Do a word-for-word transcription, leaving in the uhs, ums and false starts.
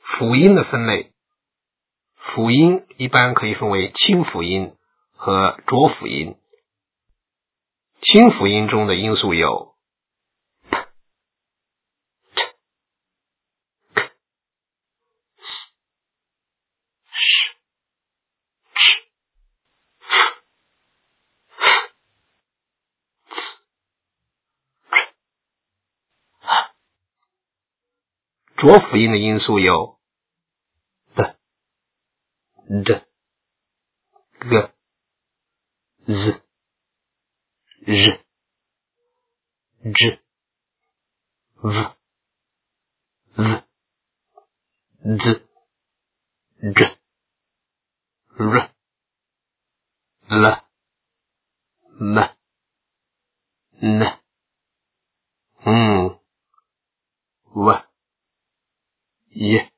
辅音的分类，辅音一般可以分为清辅音和浊辅音。清辅音中的音素有 p、t、k、s、sh、ch、f、f、z、浊辅音的音素有 b、d、g、z、r、j、v、v、z、j、r、l、m、n、嗯、w、y、